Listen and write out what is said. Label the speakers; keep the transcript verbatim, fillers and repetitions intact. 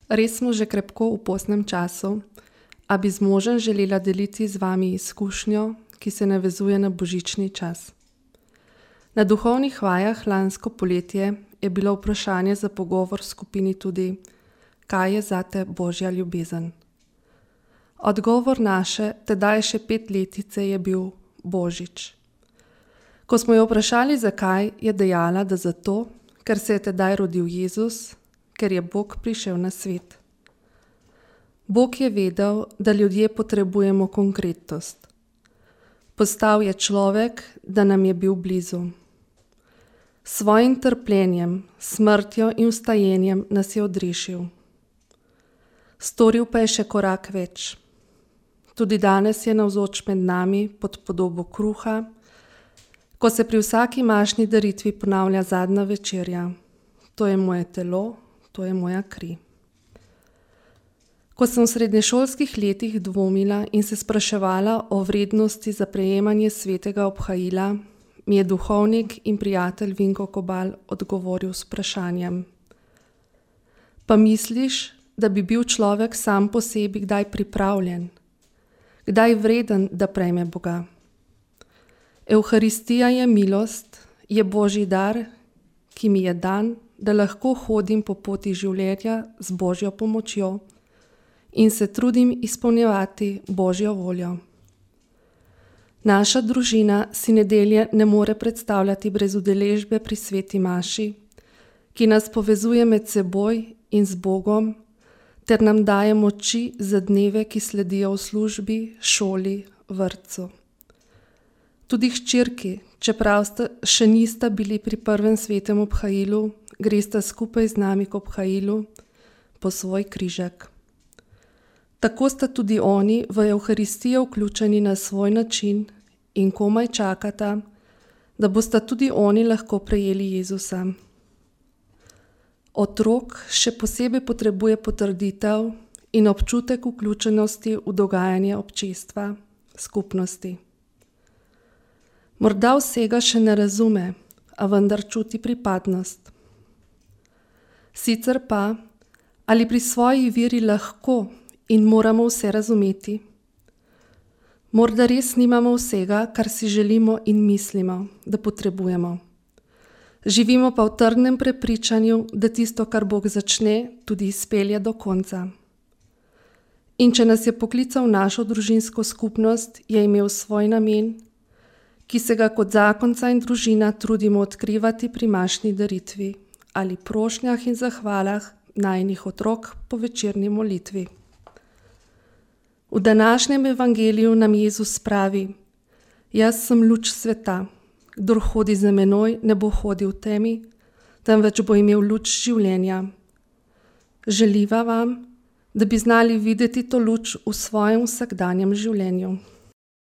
Speaker 1: Res smo že krepko v postnem času, a bi zmožen želela deliti z vami izkušnjo, ki se navezuje na božični čas. Na duhovnih vajah lansko poletje je bilo vprašanje za pogovor v skupini tudi, kaj je zate Božja ljubezen. Odgovor naše, tedaj še petletice, je bil Božič. Ko smo jo vprašali, zakaj, je dejala, da zato, ker se je tedaj rodil Jezus, ker je Bog prišel na svet. Bog je vedel, da ljudje potrebujemo konkretnost. Postal je človek, da nam je bil blizu. S svojim trpljenjem, smrtjo in vstajenjem nas je odrešil. Storil pa je še korak več. Tudi danes je navzoč med nami pod podobo kruha, ko se pri vsaki mašni daritvi ponavlja zadnja večerja. To je moje telo, to je moja kri. Ko sem v srednješolskih letih dvomila in se spraševala o vrednosti za prejemanje svetega obhajila, mi je duhovnik in prijatelj Vinko Kobal odgovoril s vprašanjem: Pa misliš, da bi bil človek sam po sebi kdaj pripravljen, kdaj vreden, da prejme Boga? Evharistija je milost, je Božji dar, ki mi je dan, da lahko hodim po poti življenja z Božjo pomočjo in se trudim izpolnjevati Božjo voljo. Naša družina si nedelje ne more predstavljati brez udeležbe pri sveti maši, ki nas povezuje med seboj in z Bogom, ter nam daje moči za dneve, ki sledijo v službi, šoli, vrtcu. Tudi hčerki, čeprav sta še nista bili pri prvem svetem obhajilu, gresta skupaj z nami k obhajilu po svoj križek. Tako sta tudi oni v Evharistijo vključeni na svoj način in komaj čakata, da bosta tudi oni lahko prejeli Jezusa. Otrok še posebej potrebuje potrditev in občutek vključenosti v dogajanje občestva, skupnosti. Morda vsega še ne razume, a vendar čuti pripadnost. Sicer pa, ali pri svoji veri lahko in moramo vse razumeti? Morda res nimamo vsega, kar si želimo in mislimo, da potrebujemo. Živimo pa v trdnem prepričanju, da tisto, kar Bog začne, tudi izpelje do konca. In če nas je poklical v našo družinsko skupnost, je imel svoj namen, ki se ga kot zakonca in družina trudimo odkrivati pri mašni daritvi ali prošnjah in zahvalah najinih otrok po večerni molitvi. V današnjem evangeliju nam Jezus pravi: Jaz sem luč sveta. Kdor hodi za menoj, ne bo hodil v temi, temveč bo imel luč življenja. Želiva vam, da bi znali videti to luč v svojem vsakdanjem življenju.